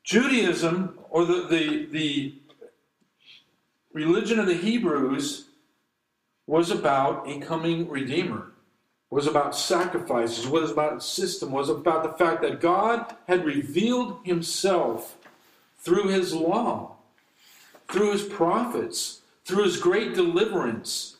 Judaism, or the religion of the Hebrews, was about a coming Redeemer, was about sacrifices, was about a system, was about the fact that God had revealed himself through his law, through his prophets, through his great deliverance.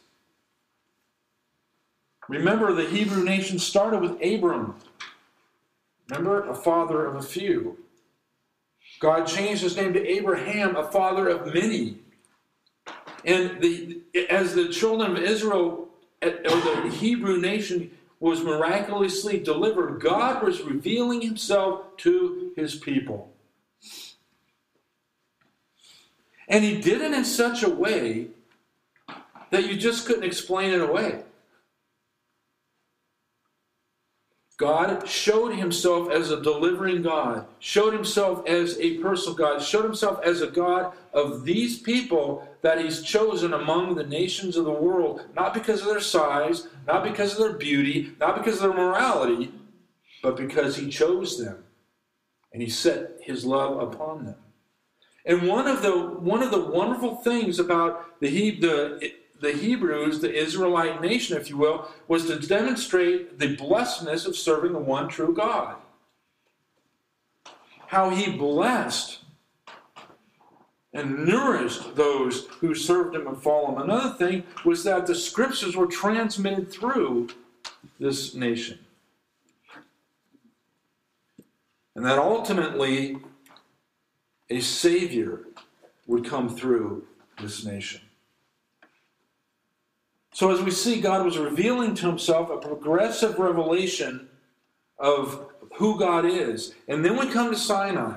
Remember, the Hebrew nation started with Abram. Remember, a father of a few. God changed his name to Abraham, a father of many. And as the children of Israel, or the Hebrew nation, was miraculously delivered, God was revealing himself to his people. And he did it in such a way that you just couldn't explain it away. God showed himself as a delivering God, showed himself as a personal God, showed himself as a God of these people that he's chosen among the nations of the world, not because of their size, not because of their beauty, not because of their morality, but because he chose them and he set his love upon them. And one of the wonderful things about the Hebrews, the Israelite nation, if you will, was to demonstrate the blessedness of serving the one true God. How he blessed and nourished those who served him and followed him. Another thing was that the scriptures were transmitted through this nation. And that ultimately a Savior would come through this nation. So as we see, God was revealing to himself a progressive revelation of who God is. And then we come to Sinai.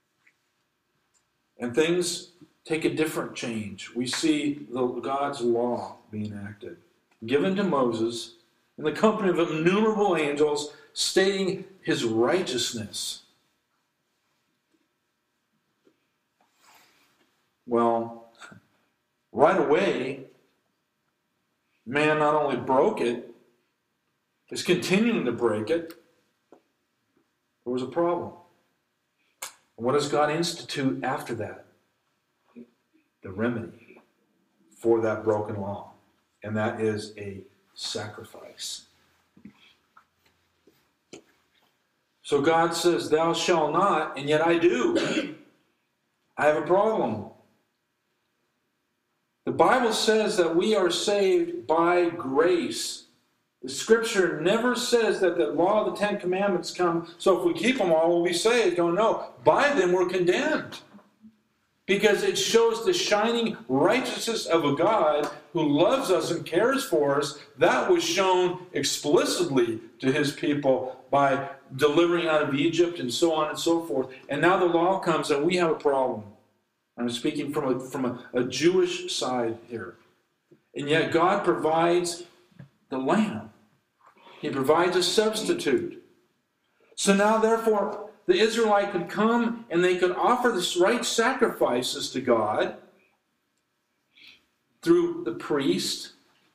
And things take a different change. We see God's law being acted, given to Moses in the company of innumerable angels, stating his righteousness. Well, right away, man not only broke it, is continuing to break it. There was a problem. What does God institute after that? The remedy for that broken law. And that is a sacrifice. So God says, thou shalt not, and yet I do. I have a problem. The Bible says that we are saved by grace. The Scripture never says that the law of the Ten Commandments come, so if we keep them all, we'll be saved. Oh no, by them we're condemned. Because it shows the shining righteousness of a God who loves us and cares for us. That was shown explicitly to his people by delivering out of Egypt and so on and so forth. And now the law comes and we have a problem. I'm speaking from a Jewish side here. And yet God provides the lamb. He provides a substitute. So now, therefore, the Israelite could come and they could offer the right sacrifices to God through the priest,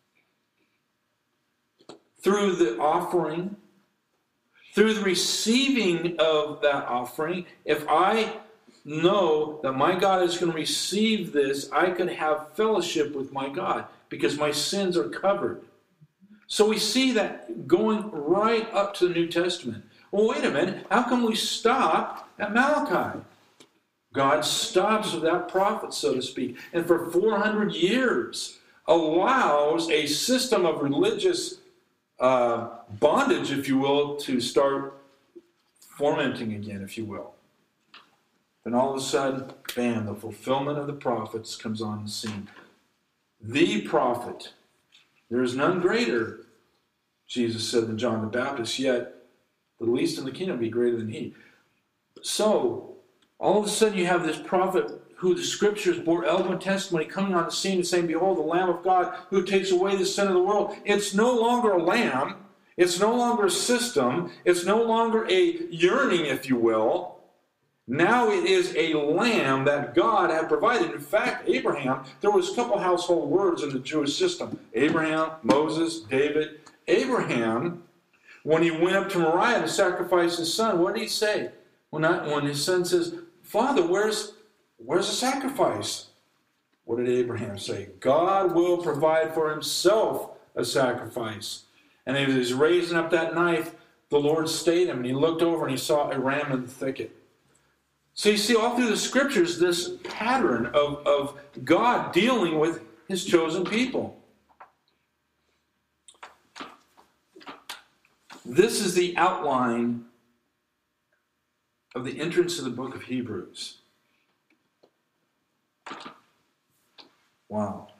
through the offering, through the receiving of that offering. If I know that my God is going to receive this, I can have fellowship with my God because my sins are covered. So we see that going right up to the New Testament. Well, wait a minute. How come we stop at Malachi? God stops with that prophet, so to speak, and for 400 years allows a system of religious bondage, if you will, to start fermenting again, if you will. Then all of a sudden, bam, the fulfillment of the prophets comes on the scene. The prophet. There is none greater, Jesus said, than John the Baptist, yet the least in the kingdom be greater than he. So, all of a sudden you have this prophet who the Scriptures bore eloquent testimony coming on the scene and saying, behold, the Lamb of God who takes away the sin of the world. It's no longer a lamb. It's no longer a system. It's no longer a yearning, if you will. Now it is a lamb that God had provided. In fact, Abraham, there was a couple household words in the Jewish system. Abraham, Moses, David. Abraham, when he went up to Moriah to sacrifice his son, what did he say? When his son says, Father, where's the sacrifice? What did Abraham say? God will provide for himself a sacrifice. And as he was raising up that knife, the Lord stayed him, and he looked over and he saw a ram in the thicket. So you see all through the scriptures this pattern of God dealing with his chosen people. This is the outline of the entrance to the book of Hebrews. Wow.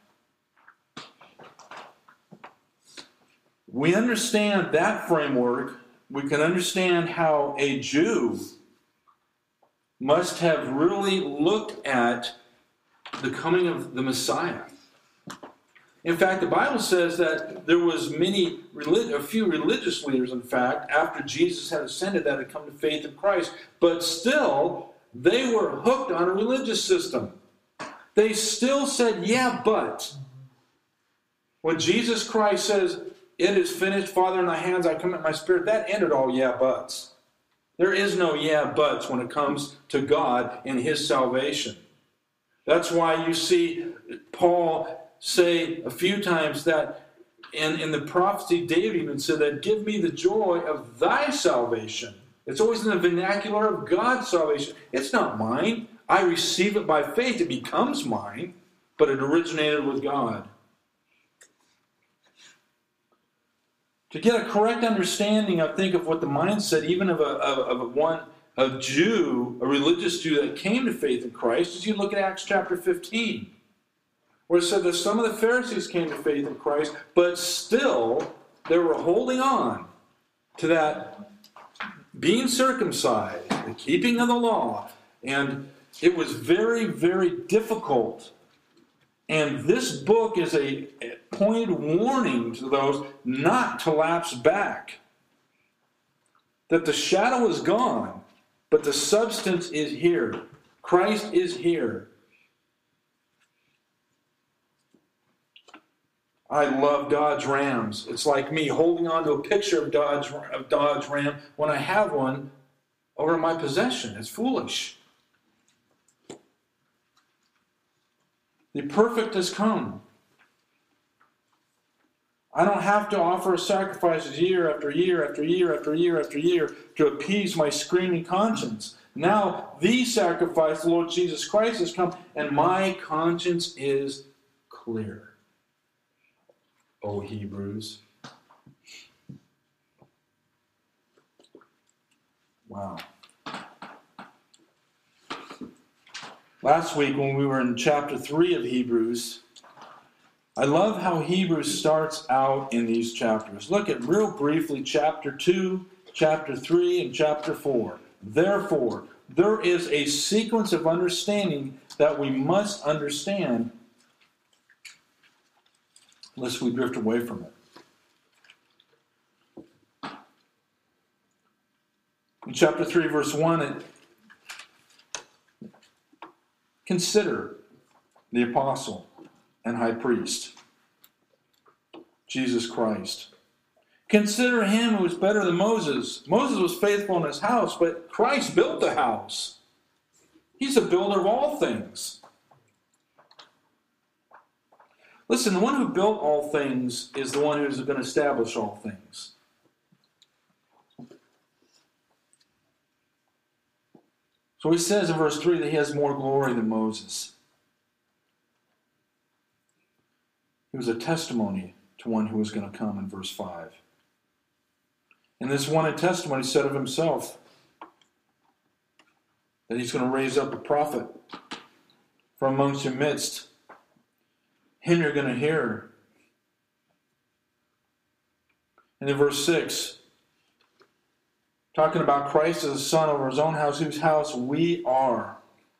We understand that framework. We can understand how a Jew must have really looked at the coming of the Messiah. In fact, the Bible says that there was a few religious leaders, in fact, after Jesus had ascended, that had come to faith in Christ, but still, they were hooked on a religious system. They still said, yeah, but. When Jesus Christ says, it is finished, Father, in thy hands I commit my spirit, that ended all yeah, buts. There is no yeah, buts when it comes to God and his salvation. That's why you see Paul say a few times that in the prophecy, David even said that, give me the joy of thy salvation. It's always in the vernacular of God's salvation. It's not mine. I receive it by faith. It becomes mine, but it originated with God. To get a correct understanding, I think, of what the mindset, even of a Jew, a religious Jew that came to faith in Christ, is you look at Acts chapter 15, where it said that some of the Pharisees came to faith in Christ, but still they were holding on to that being circumcised, the keeping of the law, and it was very, very difficult. And this book is a pointed warning to those not to lapse back. That the shadow is gone, but the substance is here. Christ is here. I love Dodge Rams. It's like me holding on to a picture of Dodge Ram when I have one over my possession. It's foolish. The perfect has come. I don't have to offer sacrifices year after year after year after year after year to appease my screaming conscience. Now the sacrifice, the Lord Jesus Christ, has come, and my conscience is clear. O Hebrews. Wow. Last week when we were in chapter 3 of Hebrews, I love how Hebrews starts out in these chapters. Look at real briefly chapter 2, chapter 3, and chapter 4. Therefore, there is a sequence of understanding that we must understand lest we drift away from it. In chapter 3, verse 1, consider the apostle and high priest, Jesus Christ. Consider him who is better than Moses. Moses was faithful in his house, but Christ built the house. He's the builder of all things. Listen, the one who built all things is the one who's going to establish all things. So he says in verse 3 that he has more glory than Moses. He was a testimony to one who was going to come in verse 5. And this one in testimony said of himself that he's going to raise up a prophet from amongst your midst. Him you're going to hear. And in verse 6, talking about Christ as a son over his own house, whose house we are.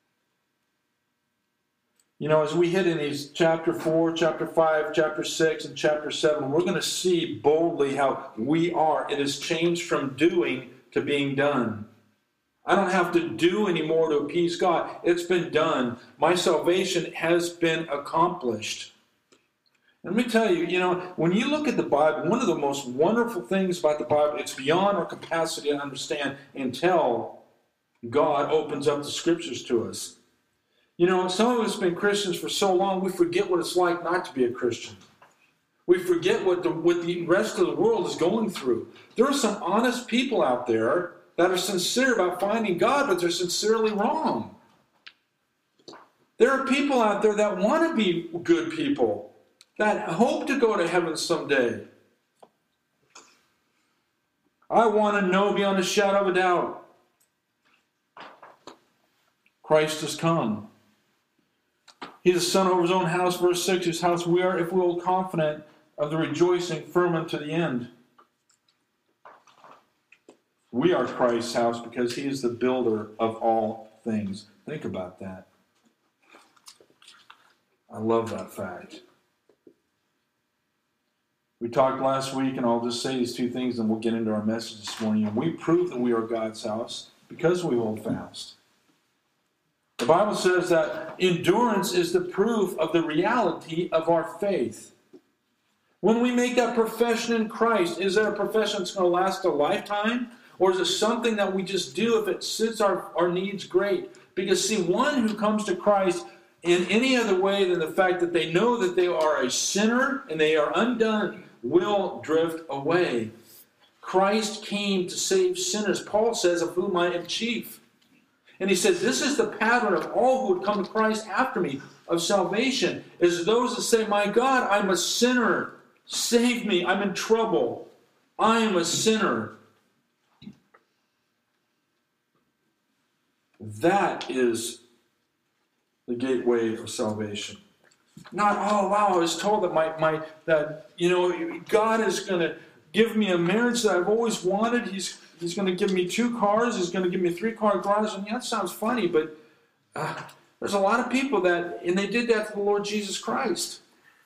You know, as we hit in these chapter 4, chapter 5, chapter 6, and chapter 7, we're going to see boldly how we are. It has changed from doing to being done. I don't have to do anymore to appease God. It's been done. My salvation has been accomplished. Let me tell you, when you look at the Bible, one of the most wonderful things about the Bible, it's beyond our capacity to understand and tell, God opens up the scriptures to us. You know, some of us have been Christians for so long, we forget what it's like not to be a Christian. We forget what the rest of the world is going through. There are some honest people out there that are sincere about finding God, but they're sincerely wrong. There are people out there that want to be good people, that hope to go to heaven someday. I want to know beyond a shadow of a doubt. Christ has come. He's a son over his own house, verse 6, whose house we are, if we will, confident of the rejoicing firm unto the end. We are Christ's house because he is the builder of all things. Think about that. I love that fact. We talked last week, and I'll just say these two things, and we'll get into our message this morning. And we prove that we are God's house because we hold fast. The Bible says that endurance is the proof of the reality of our faith. When we make that profession in Christ, is that a profession that's going to last a lifetime? Or is it something that we just do if it suits our needs? Great. Because see, one who comes to Christ in any other way than the fact that they know that they are a sinner and they are undone will drift away. Christ came to save sinners. Paul says, of whom I am chief. And he says, this is the pattern of all who would come to Christ after me, of salvation, is those that say, my God, I'm a sinner. Save me. I'm in trouble. I am a sinner. That is the gateway of salvation. Not, oh wow, I was told that God is going to give me a marriage that I've always wanted. He's going to give me 2 cars. He's going to give me a 3-car garage. And that sounds funny, but there's a lot of people and they did that to the Lord Jesus Christ.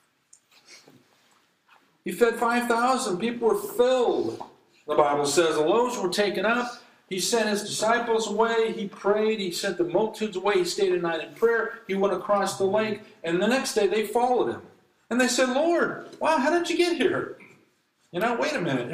He fed 5,000. People were filled. The Bible says the loaves were taken up. He sent his disciples away. He prayed. He sent the multitudes away. He stayed a night in prayer. He went across the lake. And the next day they followed him. And they said, Lord, wow, how did you get here? Wait a minute.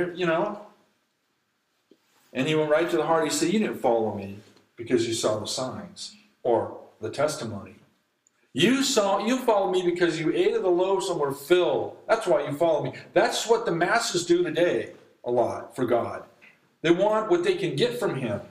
And he went right to the heart. He said, you didn't follow me because you saw the signs or the testimony. You followed me because you ate of the loaves and were filled. That's why you follow me. That's what the masses do today a lot for God. They want what they can get from him.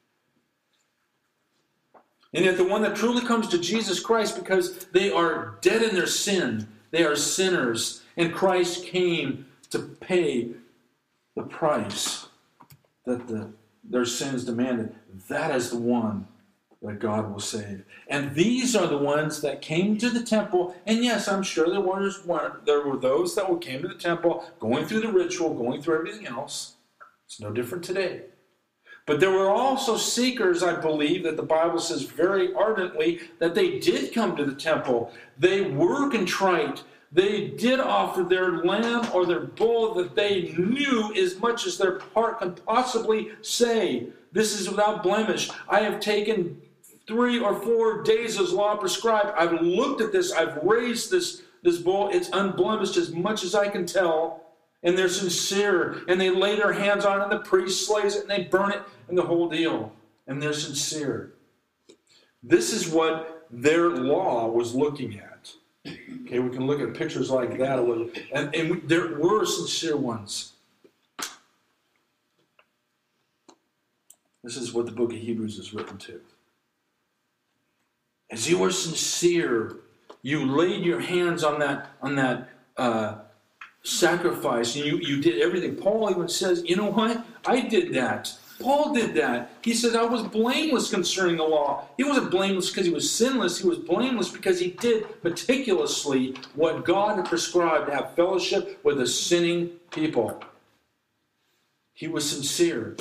And yet the one that truly comes to Jesus Christ because they are dead in their sin, they are sinners, and Christ came to pay the price that their sins demanded. That is the one that God will save. And these are the ones that came to the temple. And yes, I'm sure there were those that came to the temple, going through the ritual, going through everything else. It's no different today. But there were also seekers, I believe, that the Bible says very ardently, that they did come to the temple. They were contrite. They did offer their lamb or their bull that they knew as much as their heart can possibly say. This is without blemish. I have taken 3 or 4 days as law prescribed. I've looked at this. I've raised this bull. It's unblemished as much as I can tell. And they're sincere. And they lay their hands on it. And the priest slays it. And they burn it. And the whole deal. And they're sincere. This is what their law was looking at. Okay, we can look at pictures like that. And there were sincere ones. This is what the book of Hebrews is written to. As you were sincere, you laid your hands on that sacrifice, and you did everything. Paul even says, you know what? I did that. Paul did that. He said, I was blameless concerning the law. He wasn't blameless because he was sinless. He was blameless because he did meticulously what God had prescribed to have fellowship with a sinning people. He was sincere.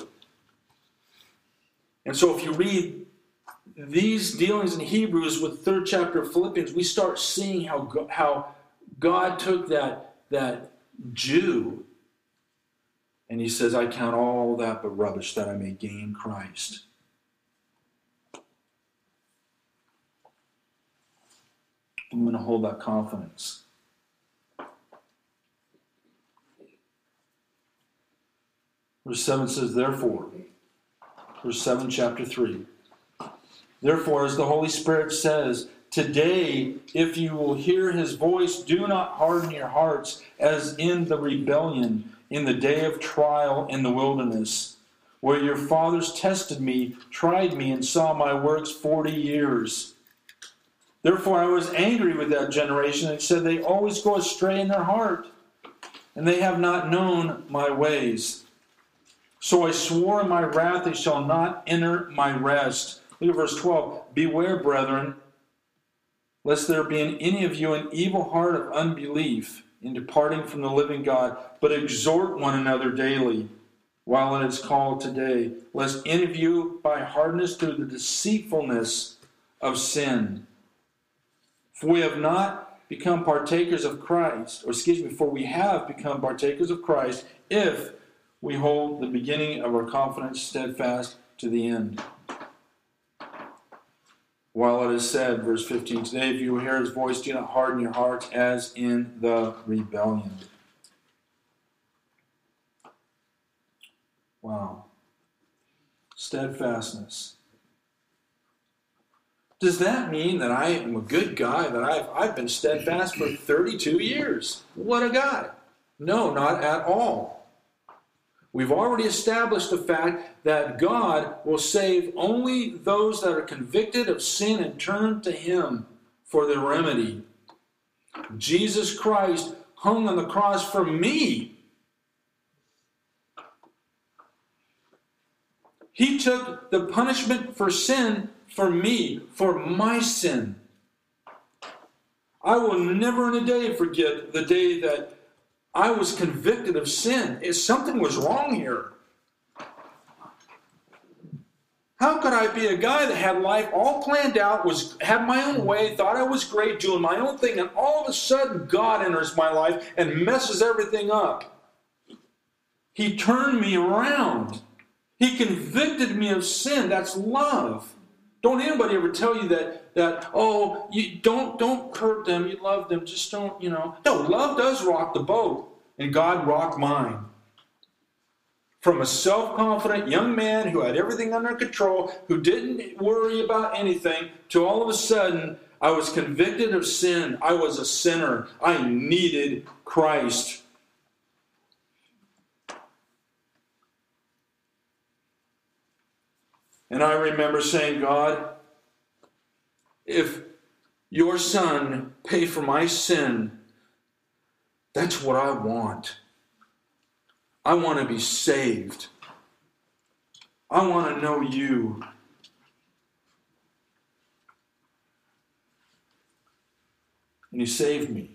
And so if you read these dealings in Hebrews with the 3rd chapter of Philippians, we start seeing how God took that Jew, and he says, I count all that but rubbish that I may gain Christ. I'm going to hold that confidence. Verse 7 says, therefore, verse 7, chapter 3, Therefore, as the Holy Spirit says, today, if you will hear his voice, do not harden your hearts as in the rebellion, in the day of trial in the wilderness, where your fathers tested me, tried me, and saw my works 40 years. Therefore I was angry with that generation and said, they always go astray in their heart, and they have not known my ways. So I swore in my wrath, they shall not enter my rest. Look at verse 12. Beware, brethren, lest there be in any of you an evil heart of unbelief in departing from the living God, but exhort one another daily, while it is called today, lest any of you by hardness through the deceitfulness of sin. For we have not become partakers of Christ, for we have become partakers of Christ if we hold the beginning of our confidence steadfast to the end. While it is said, verse 15, today if you will hear his voice, do not harden your hearts as in the rebellion. Wow. Steadfastness. Does that mean that I am a good guy, that I've been steadfast for 32 years? What a guy. No, not at all. We've already established the fact that God will save only those that are convicted of sin and turn to him for their remedy. Jesus Christ hung on the cross for me. He took the punishment for sin for me, for my sin. I will never in a day forget the day that I was convicted of sin. Something was wrong here. How could I be a guy that had life all planned out, had my own way, thought I was great, doing my own thing, and all of a sudden God enters my life and messes everything up? He turned me around. He convicted me of sin. That's love. Don't anybody ever tell you that oh, you don't hurt them, you love them, just don't, No, love does rock the boat, and God rocked mine. From a self-confident young man who had everything under control, who didn't worry about anything, to all of a sudden, I was convicted of sin. I was a sinner. I needed Christ. And I remember saying, God, if your son paid for my sin, that's what I want. I want to be saved. I want to know you. And you saved me.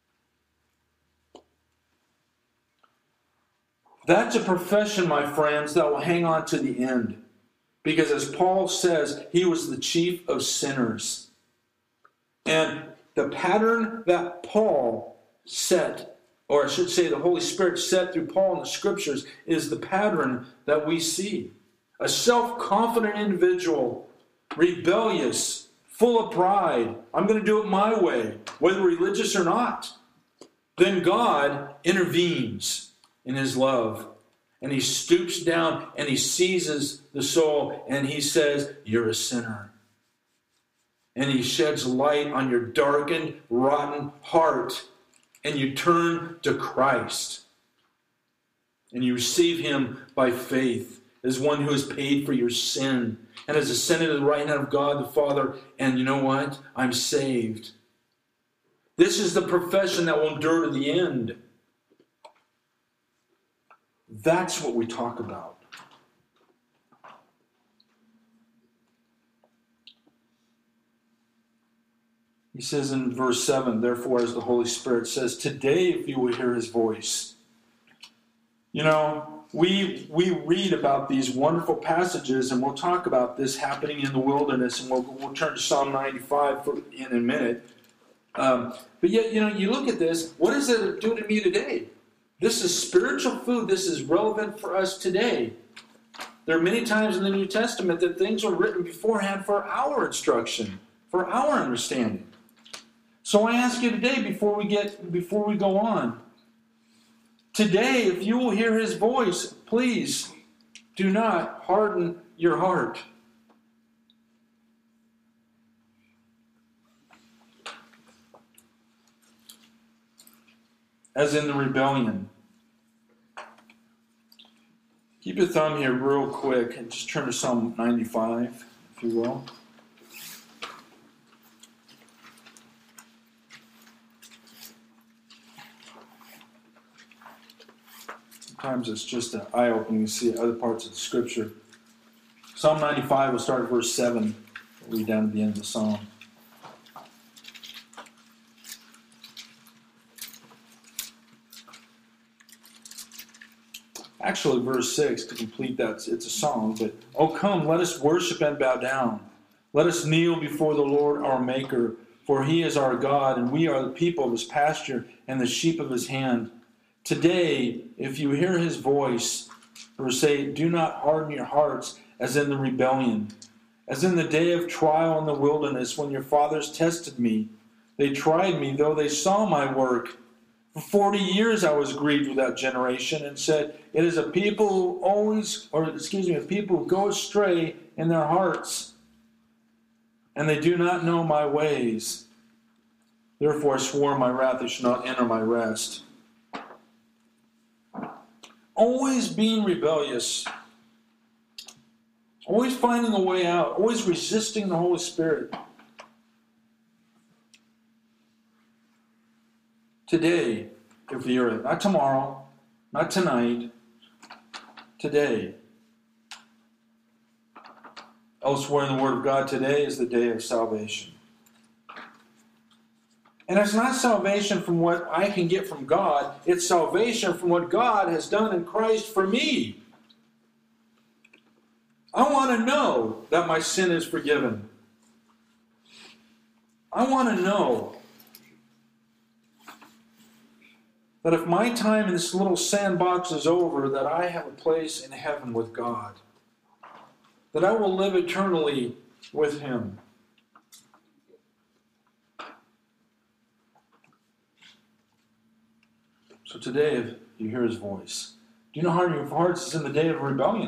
That's a profession, my friends, that will hang on to the end. Because as Paul says, he was the chief of sinners. And the pattern that Paul set, or I should say the Holy Spirit set through Paul in the Scriptures, is the pattern that we see. A self-confident individual, rebellious, full of pride. I'm going to do it my way, whether religious or not. Then God intervenes in his love. And he stoops down and he seizes the soul and he says, you're a sinner. And he sheds light on your darkened, rotten heart. And you turn to Christ. And you receive him by faith as one who has paid for your sin. And has ascended to the right hand of God the Father. And you know what? I'm saved. This is the profession that will endure to the end. That's what we talk about. He says in verse 7, therefore, as the Holy Spirit says, today if you will hear his voice. We read about these wonderful passages, and we'll talk about this happening in the wilderness, and we'll turn to Psalm 95 in a minute. But yet, you look at this, what does it do to me today? This is spiritual food. This is relevant for us today. There are many times in the New Testament that things are written beforehand for our instruction, for our understanding. So I ask you today, before we go on, today, if you will hear his voice, please do not harden your heart. as in the rebellion. Keep your thumb here real quick and just turn to Psalm 95, if you will. Sometimes it's just an eye-opening to see other parts of the Scripture. Psalm 95, we'll start at verse 7. We'll read down to the end of the psalm. Actually, verse 6, to complete that, it's a song. But, "Oh, come, let us worship and bow down. Let us kneel before the Lord our Maker, for he is our God, and we are the people of his pasture and the sheep of his hand. Today, if you hear his voice," verse 8, "do not harden your hearts as in the rebellion, as in the day of trial in the wilderness when your fathers tested me. They tried me, though they saw my work. For 40 years I was grieved with that generation and said, it is a people a people who go astray in their hearts, and they do not know my ways. Therefore I swore in my wrath they should not enter my rest." Always being rebellious, always finding a way out, always resisting the Holy Spirit. Today, if you're it, not tomorrow, not tonight, today. Elsewhere in the Word of God, today is the day of salvation. And it's not salvation from what I can get from God. It's salvation from what God has done in Christ for me. I want to know that my sin is forgiven. I want to know that if my time in this little sandbox is over, that I have a place in heaven with God. That I will live eternally with him. So today, if you hear his voice, do not harden your hearts as in the day of rebellion.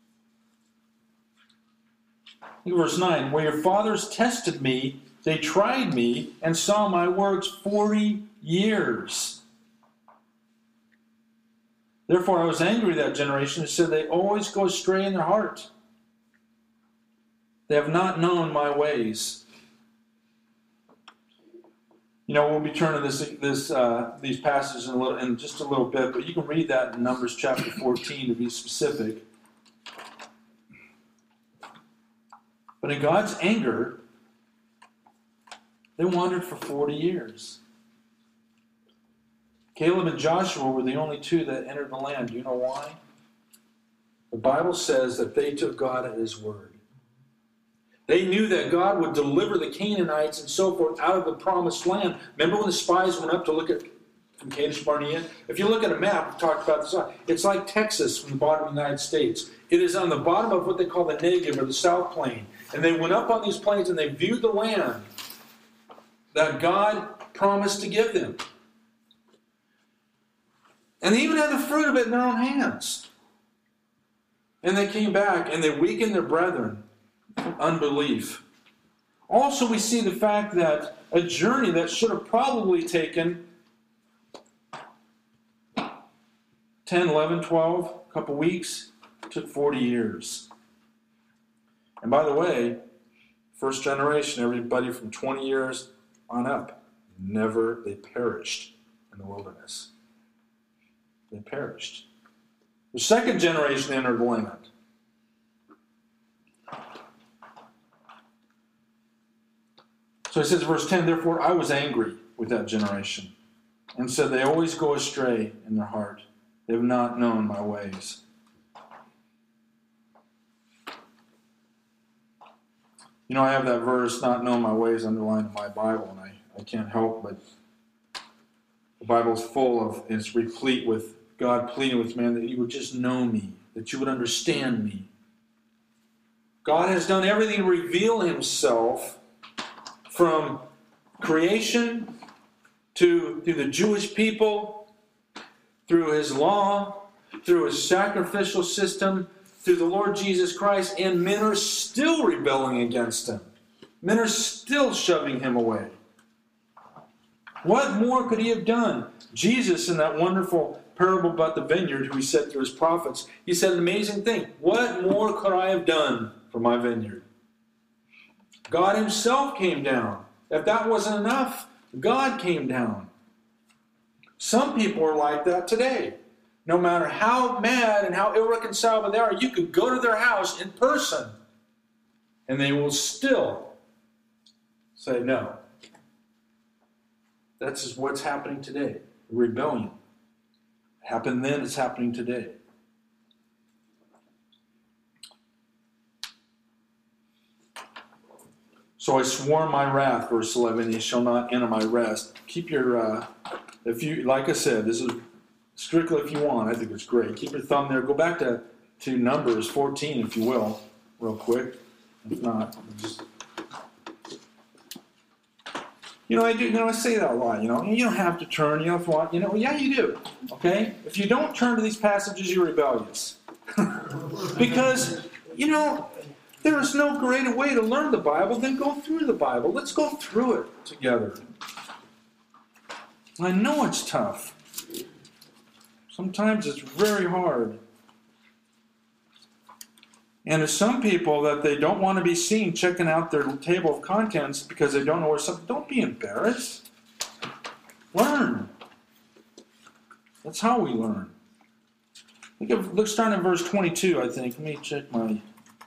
Look at verse 9. "Where your fathers tested me, they tried me, and saw my works 40 years. Therefore I was angry at that generation and said, they always go astray in their heart. They have not known my ways." You know, we'll be turning these passages in just a little bit, but you can read that in Numbers chapter 14 to be specific. But in God's anger, they wandered for 40 years. Caleb and Joshua were the only two that entered the land. Do you know why? The Bible says that they took God at his word. They knew that God would deliver the Canaanites and so forth out of the promised land. Remember when the spies went up to look at from Kadesh Barnea? If you look at a map, we've talked about this, it's like Texas from the bottom of the United States. It is on the bottom of what they call the Negev, or the South Plain. And they went up on these plains and they viewed the land that God promised to give them. And they even had the fruit of it in their own hands. And they came back and they weakened their brethren. Unbelief. Also, we see the fact that a journey that should have probably taken 10, 11, 12, a couple weeks, took 40 years. And by the way, first generation, everybody from 20 years on up, they perished in the wilderness. They perished. The second generation entered the land. So he says, verse 10, "Therefore I was angry with that generation, and said, they always go astray in their heart. They have not known my ways." You know, I have that verse, "not known my ways," underlined in my Bible, and I can't help but the Bible is full of, it's replete with God pleading with man that you would just know me, that you would understand me. God has done everything to reveal himself from creation through the Jewish people, through his law, through his sacrificial system, through the Lord Jesus Christ, and men are still rebelling against him. Men are still shoving him away. What more could he have done? Jesus, in that wonderful parable about the vineyard, who he said through his prophets, he said an amazing thing. What more could I have done for my vineyard? God himself came down. If that wasn't enough, God came down. Some people are like that today. No matter how mad and how irreconcilable they are, you could go to their house in person and they will still say no. That's just what's happening today. Rebellion. It happened then, it's happening today. So I swore my wrath, verse 11, ye shall not enter my rest. Keep your, if you, like I said, this is strictly if you want. I think it's great. Keep your thumb there. Go back to Numbers 14, if you will, real quick. If not, just... I say that a lot, you don't have to turn, you don't have to, yeah, you do, okay? If you don't turn to these passages, you're rebellious. Because, there is no greater way to learn the Bible than go through the Bible. Let's go through it together. I know it's tough. Sometimes it's very hard. And there's some people that they don't want to be seen checking out their table of contents because they don't know where something. Don't be embarrassed. Learn. That's how we learn. Let's start in verse 22, I think. Let me check my...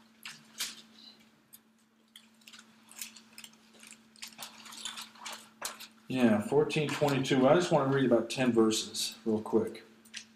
Yeah, 14:22. I just want to read about 10 verses real quick.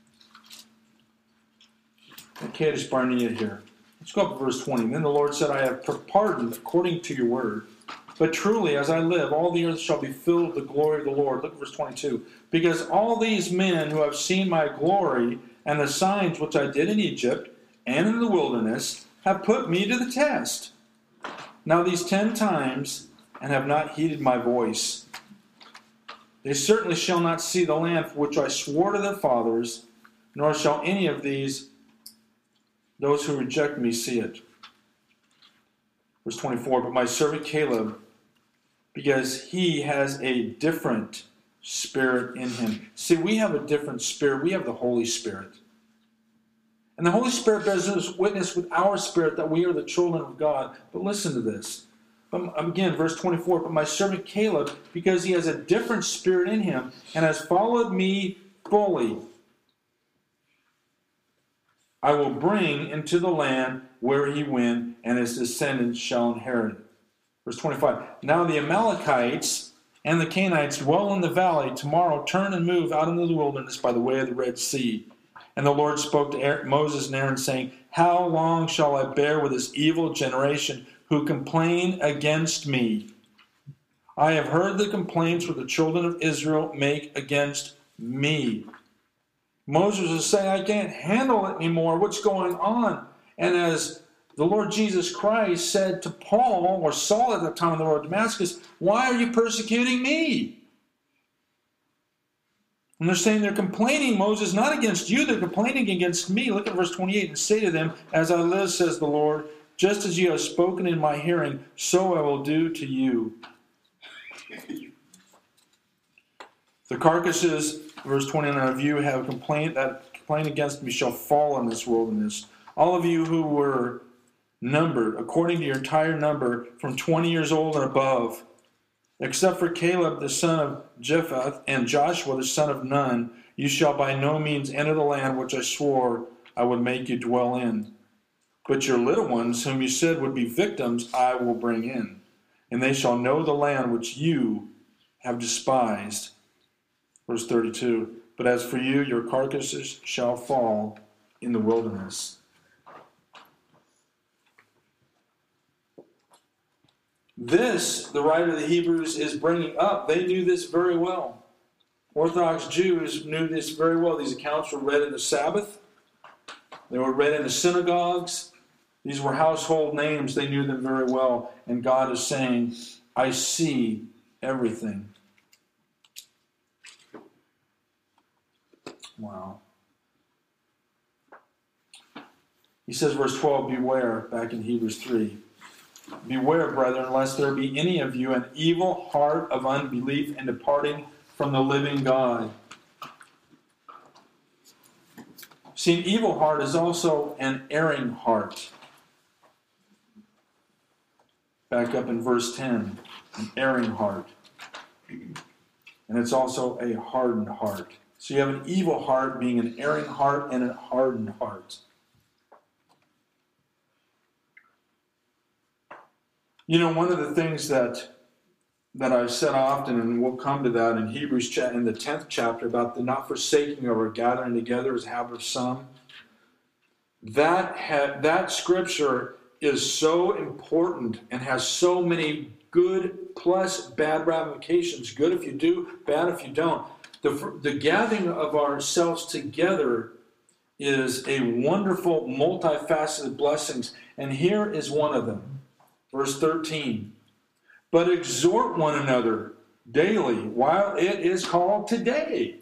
Okay, just Barnea here. Let's go up to verse 20. Then the Lord said, I have pardoned according to your word. But truly, as I live, all the earth shall be filled with the glory of the Lord. Look at verse 22. Because all these men who have seen my glory and the signs which I did in Egypt and in the wilderness have put me to the test. Now these 10 times and have not heeded my voice. They certainly shall not see the land for which I swore to their fathers, nor shall any of those who reject me see it. Verse 24, but my servant Caleb, because he has a different spirit in him. See, we have a different spirit. We have the Holy Spirit. And the Holy Spirit bears witness with our spirit that we are the children of God. But listen to this. Again, verse 24, but my servant Caleb, because he has a different spirit in him and has followed me fully, I will bring into the land where he went, and his descendants shall inherit it. Verse 25, now the Amalekites and the Canaanites dwell in the valley. Tomorrow turn and move out into the wilderness by the way of the Red Sea. And the Lord spoke to Moses and Aaron, saying, how long shall I bear with this evil generation who complain against me? I have heard the complaints which the children of Israel make against me. Moses is saying, I can't handle it anymore. What's going on? And as the Lord Jesus Christ said to Paul, or Saul at the time on the road to Damascus, why are you persecuting me? And they're saying they're complaining, Moses, not against you, they're complaining against me. Look at verse 28, and say to them, as I live, says the Lord, just as you have spoken in my hearing, so I will do to you. The carcasses, verse 29, of you have complained against me shall fall in this wilderness. All of you who were numbered, according to your entire number, from 20 years old and above, except for Caleb the son of Jephunneh and Joshua the son of Nun, you shall by no means enter the land which I swore I would make you dwell in. But your little ones, whom you said would be victims, I will bring in, and they shall know the land which you have despised. Verse 32, but as for you, your carcasses shall fall in the wilderness. This, the writer of the Hebrews is bringing up. They knew this very well. Orthodox Jews knew this very well. These accounts were read in the Sabbath. They were read in the synagogues. These were household names. They knew them very well. And God is saying, I see everything. Wow. He says, verse 12, beware, back in Hebrews 3. Beware, brethren, lest there be any of you an evil heart of unbelief and departing from the living God. See, an evil heart is also an erring heart. Back up in verse 10, an erring heart. And it's also a hardened heart. So you have an evil heart being an erring heart and a hardened heart. You know, one of the things that I've said often, and we'll come to that in Hebrews in the 10th chapter, about the not forsaking or gathering together as habit of some, that scripture is so important and has so many good plus bad ramifications. Good if you do, bad if you don't. The gathering of ourselves together is a wonderful, multifaceted blessings. And here is one of them. Verse 13. But exhort one another daily while it is called today.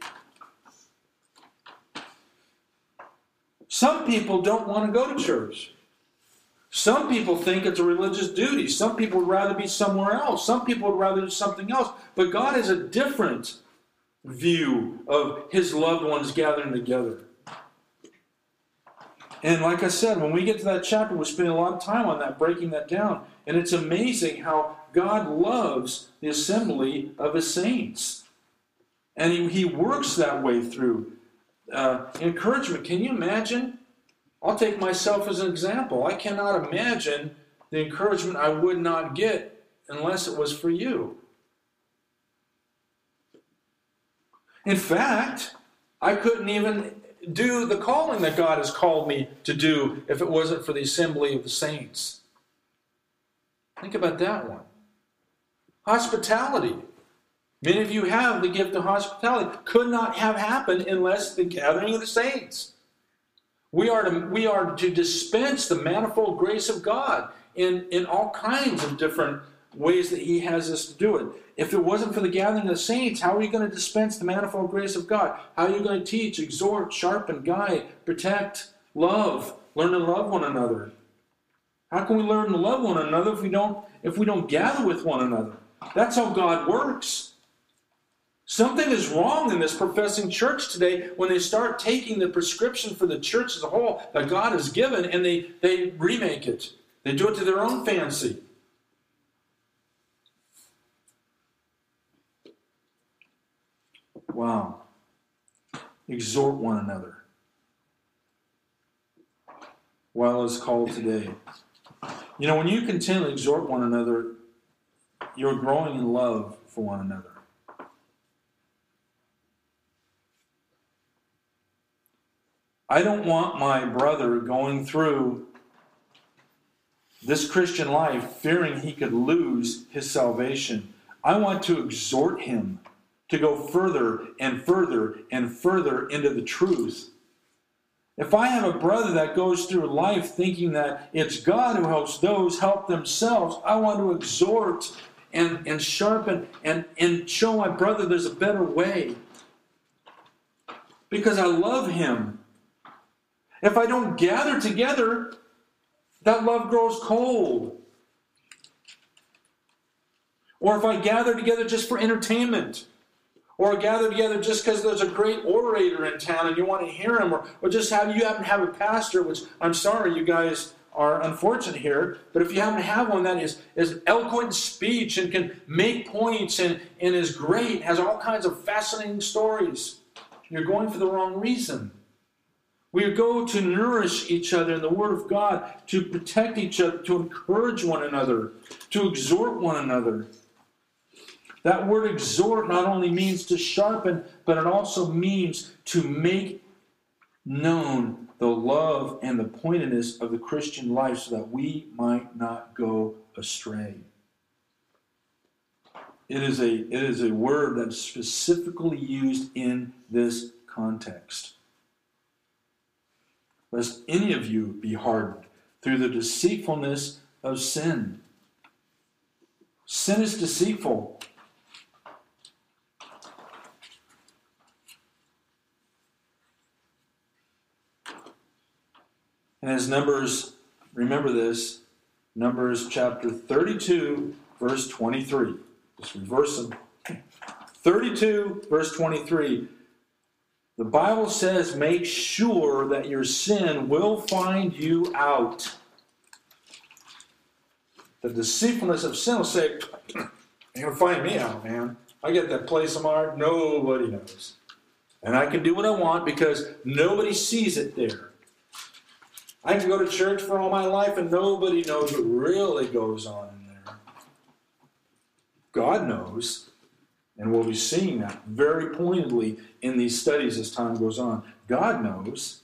Some people don't want to go to church. Some people think it's a religious duty. Some people would rather be somewhere else. Some people would rather do something else. But God has a different view of His loved ones gathering together. And like I said, when we get to that chapter, we're spending a lot of time on that, breaking that down. And it's amazing how God loves the assembly of His saints. And He works that way through encouragement. Can you imagine? I'll take myself as an example. I cannot imagine the encouragement I would not get unless it was for you. In fact, I couldn't even do the calling that God has called me to do if it wasn't for the assembly of the saints. Think about that one. Hospitality. Many of you have the gift of hospitality. Could not have happened unless the gathering of the saints. We are to dispense the manifold grace of God in all kinds of different ways that He has us to do it. If it wasn't for the gathering of the saints, how are you going to dispense the manifold grace of God? How are you going to teach, exhort, sharpen, guide, protect, love, learn to love one another? How can we learn to love one another if we don't gather with one another? That's how God works. Something is wrong in this professing church today when they start taking the prescription for the church as a whole that God has given and they remake it. They do it to their own fancy. Wow. Exhort one another while it's called today. You know, when you continually exhort one another, you're growing in love for one another. I don't want my brother going through this Christian life fearing he could lose his salvation. I want to exhort him to go further and further and further into the truth. If I have a brother that goes through life thinking that it's God who helps those help themselves, I want to exhort and sharpen and show my brother there's a better way. Because I love him. If I don't gather together, that love grows cold. Or if I gather together just for entertainment, or gather together just because there's a great orator in town and you want to hear him, or just you happen to have a pastor, which I'm sorry you guys are unfortunate here, but if you happen to have one that is eloquent in speech and can make points and is great, has all kinds of fascinating stories, you're going for the wrong reason. We go to nourish each other in the Word of God, to protect each other, to encourage one another, to exhort one another. That word exhort not only means to sharpen, but it also means to make known the love and the pointedness of the Christian life so that we might not go astray. It is a word that's specifically used in this context. Lest any of you be hardened through the deceitfulness of sin. Sin is deceitful. And as Numbers, remember this, Numbers chapter 32, verse 23. Just reverse them. 32, verse 23. The Bible says, make sure that your sin will find you out. The deceitfulness of sin will say, you're going to find me out, man. I get that place of my heart nobody knows. And I can do what I want because nobody sees it there. I can go to church for all my life and nobody knows what really goes on in there. God knows. And we'll be seeing that very pointedly in these studies as time goes on. God knows.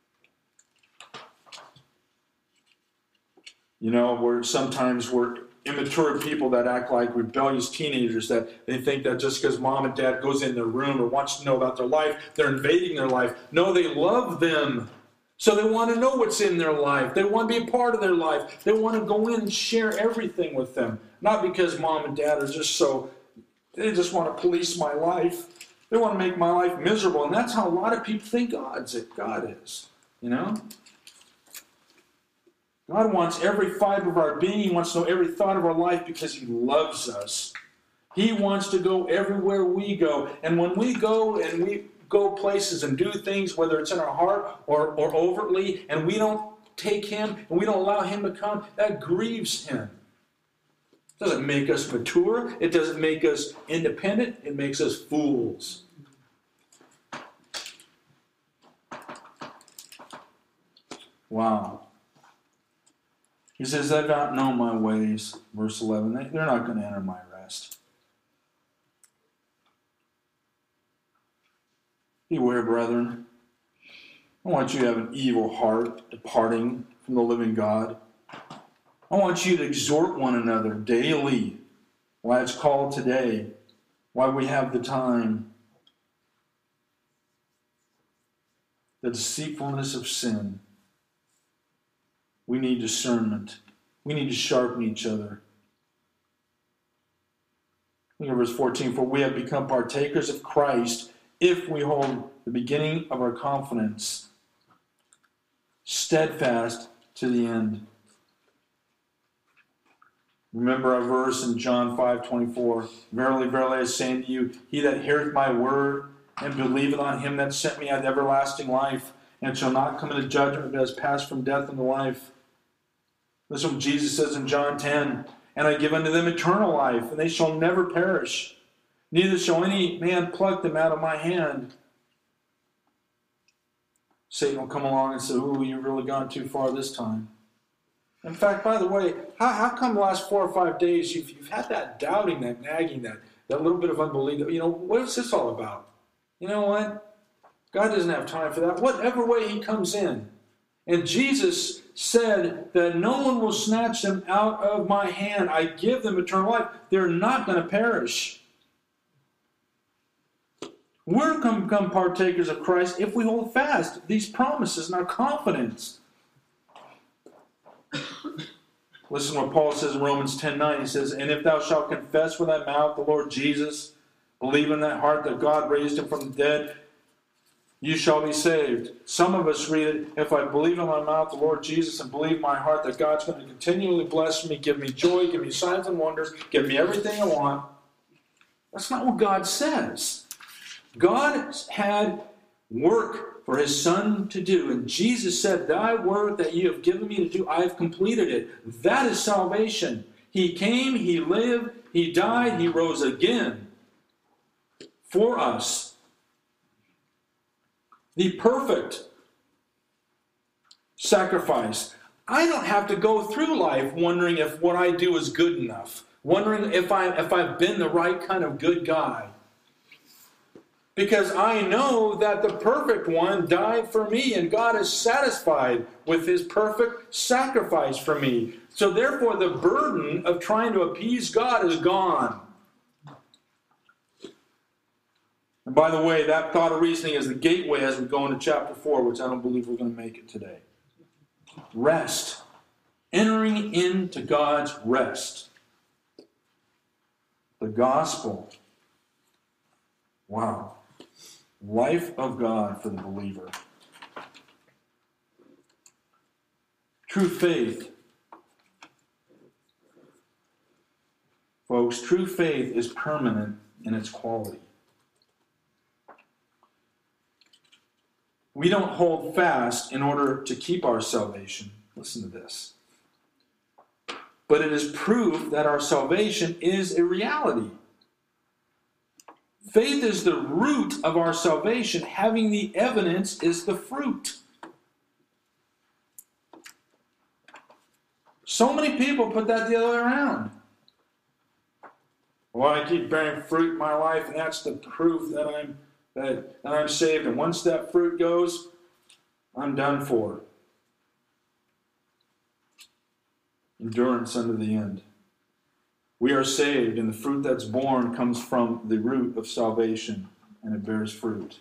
You know, sometimes we're immature people that act like rebellious teenagers, that they think that just because mom and dad goes in their room or wants to know about their life, they're invading their life. No, they love them. So they want to know what's in their life. They want to be a part of their life. They want to go in and share everything with them. Not because mom and dad are just so, they just want to police my life. They want to make my life miserable. And that's how a lot of people think God is. You know? God wants every fiber of our being. He wants to know every thought of our life because He loves us. He wants to go everywhere we go. And when we go and we go places and do things, whether it's in our heart or overtly, and we don't take Him and we don't allow Him to come, that grieves Him. It doesn't make us mature. It doesn't make us independent. It makes us fools. Wow. He says, they've not known my ways, verse 11. They're not going to enter my rest. Beware, brethren. I want you to have an evil heart departing from the living God. I want you to exhort one another daily, why it's called today, why we have the time. The deceitfulness of sin. We need discernment. We need to sharpen each other. Look at verse 14. For we have become partakers of Christ if we hold the beginning of our confidence steadfast to the end. Remember our verse in John 5:24. Verily, verily, I say unto you, he that heareth my word and believeth on him that sent me hath everlasting life, and shall not come into judgment, but has passed from death unto life. Listen to what Jesus says in John 10. And I give unto them eternal life, and they shall never perish. Neither shall any man pluck them out of my hand. Satan will come along and say, ooh, you've really gone too far this time. In fact, by the way, how come the last 4 or 5 days you've had that doubting, that nagging, that little bit of unbelief? You know, what is this all about? You know what? God doesn't have time for that. Whatever way He comes in. And Jesus said that no one will snatch them out of my hand. I give them eternal life. They're not going to perish. We're going to become partakers of Christ if we hold fast these promises and our confidence. Listen to what Paul says in Romans 10:9. He says, and if thou shalt confess with thy mouth the Lord Jesus, believe in thy heart that God raised him from the dead, you shall be saved. Some of us read it, if I believe in my mouth the Lord Jesus and believe in my heart that God's going to continually bless me, give me joy, give me signs and wonders, give me everything I want. That's not what God says. God had work for His Son to do. And Jesus said, thy work that you have given me to do, I have completed it. That is salvation. He came, He lived, He died, He rose again for us. The perfect sacrifice. I don't have to go through life wondering if what I do is good enough. Wondering if I've been the right kind of good guy. Because I know that the perfect one died for me, and God is satisfied with His perfect sacrifice for me. So therefore the burden of trying to appease God is gone. And by the way, that thought of reasoning is the gateway as we go into chapter 4, which I don't believe we're going to make it today. Rest. Entering into God's rest. The gospel. Wow. Life of God for the believer. True faith. Folks, true faith is permanent in its quality. we don't hold fast in order to keep our salvation. Listen to this. But it is proof that our salvation is a reality. Faith is the root of our salvation. Having the evidence is the fruit. So many people put that the other way around. Well, I keep bearing fruit in my life, and that's the proof that I'm saved. And once that fruit goes, I'm done for. Endurance unto the end. We are saved, and the fruit that's born comes from the root of salvation, and it bears fruit.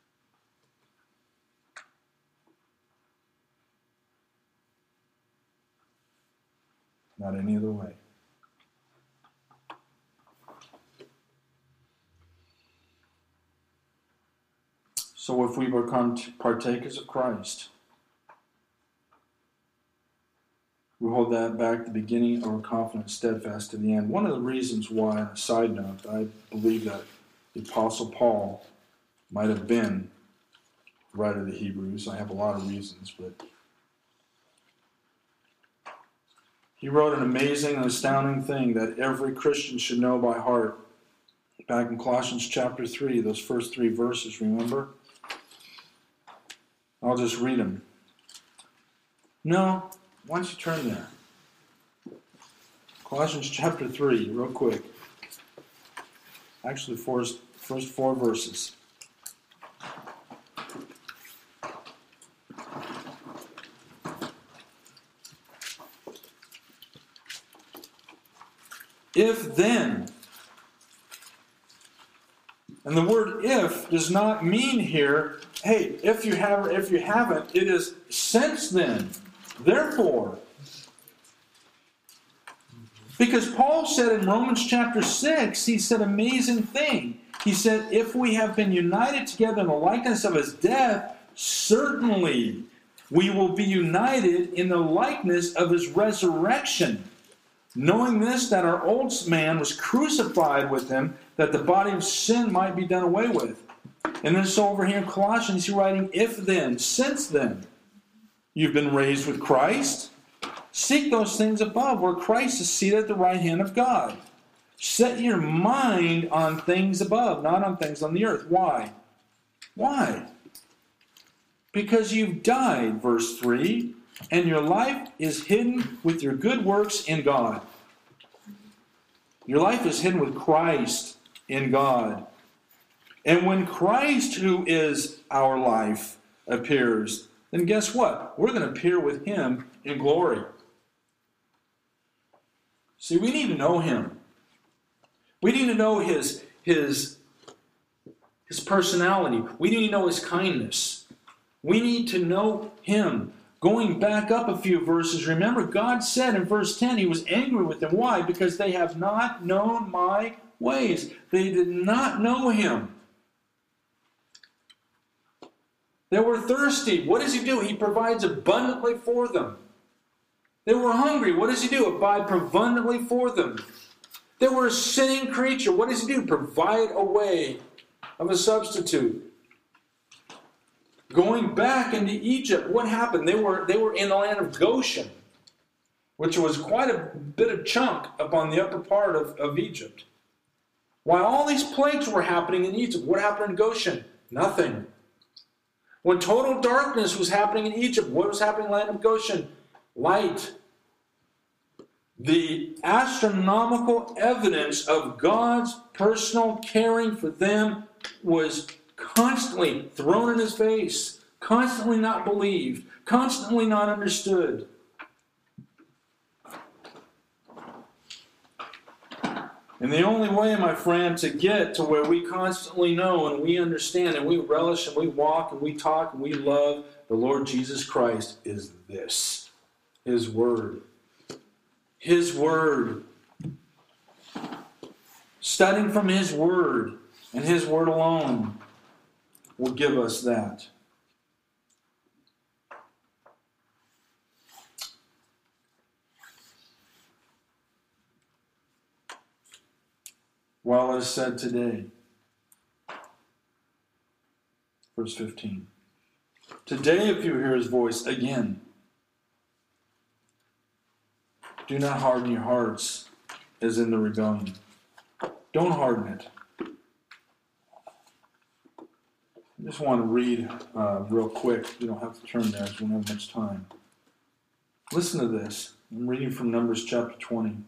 Not any other way. So if we become partakers of Christ, we hold that back at the beginning of our confidence, steadfast to the end. One of the reasons why, on a side note, I believe that the Apostle Paul might have been the writer of the Hebrews. I have a lot of reasons, but he wrote an amazing and astounding thing that every Christian should know by heart. Back in Colossians chapter 3, those first 3 verses, remember? I'll just read them. No, why don't you turn there? Colossians chapter 3, real quick. Actually, first 4 verses. If then, and the word if does not mean here, hey, if you have or if you haven't, it is since then, therefore. Because Paul said in Romans chapter 6, he said an amazing thing. He said, if we have been united together in the likeness of his death, certainly we will be united in the likeness of his resurrection. Knowing this, that our old man was crucified with him, that the body of sin might be done away with. And then so over here in Colossians, he's writing, if then, since then, you've been raised with Christ, seek those things above, where Christ is seated at the right hand of God. Set your mind on things above, not on things on the earth. Why? Why? Because you've died, verse 3, and your life is hidden with your good works in God. Your life is hidden with Christ in God. And when Christ, who is our life, appears, then guess what? We're going to appear with him in glory. See, we need to know him. We need to know his personality. We need to know his kindness. We need to know him. Going back up a few verses, remember God said in verse 10, he was angry with them. Why? Because they have not known my ways. They did not know him. They were thirsty. What does he do? He provides abundantly for them. They were hungry. What does he do? Provide abundantly for them. They were a sinning creature. What does he do? Provide a way of a substitute. Going back into Egypt, what happened? They were in the land of Goshen, which was quite a bit of chunk up on the upper part of Egypt. While all these plagues were happening in Egypt, what happened in Goshen? Nothing. When total darkness was happening in Egypt, what was happening in the land of Goshen? Light. The astronomical evidence of God's personal caring for them was constantly thrown in his face, constantly not believed, constantly not understood. And the only way, my friend, to get to where we constantly know and we understand and we relish and we walk and we talk and we love the Lord Jesus Christ is this, his word. His word. Studying from his word and his word alone will give us that. While it is said today, verse 15, Today, if you hear his voice again, do not harden your hearts as in the rebellion. Don't harden it. I just want to read real quick. You don't have to turn there as we don't have much time. Listen to this. I'm reading from Numbers chapter 20.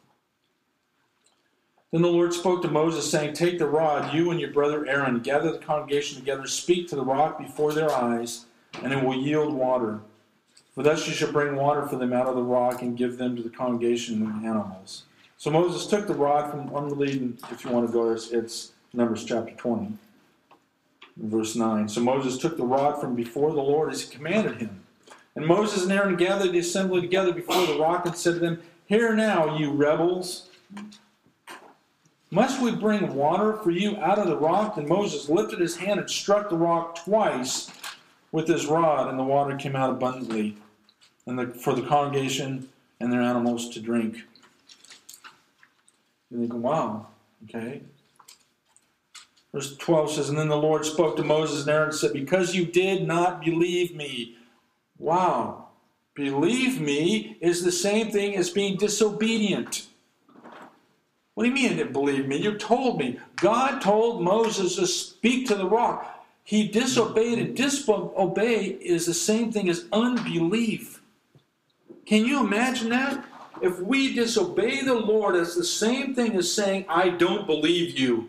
Then the Lord spoke to Moses, saying, take the rod, you and your brother Aaron, gather the congregation together, speak to the rock before their eyes, and it will yield water. For thus you shall bring water for them out of the rock and give them to the congregation and the animals. So Moses took the rod from, I'm reading, if you want to go, it's Numbers chapter 20, verse 9. So Moses took the rod from before the Lord as he commanded him. And Moses and Aaron gathered the assembly together before the rock and said to them, hear now, you rebels, must we bring water for you out of the rock? And Moses lifted his hand and struck the rock twice with his rod, and the water came out abundantly for the congregation and their animals to drink. And they go, wow, okay. Verse 12 says, and then the Lord spoke to Moses and Aaron and said, because you did not believe me. Wow. Believe me is the same thing as being disobedient. What do you mean you didn't believe me? You told me. God told Moses to speak to the rock. He disobeyed, and disobey is the same thing as unbelief. Can you imagine that? If we disobey the Lord, it's the same thing as saying, I don't believe you.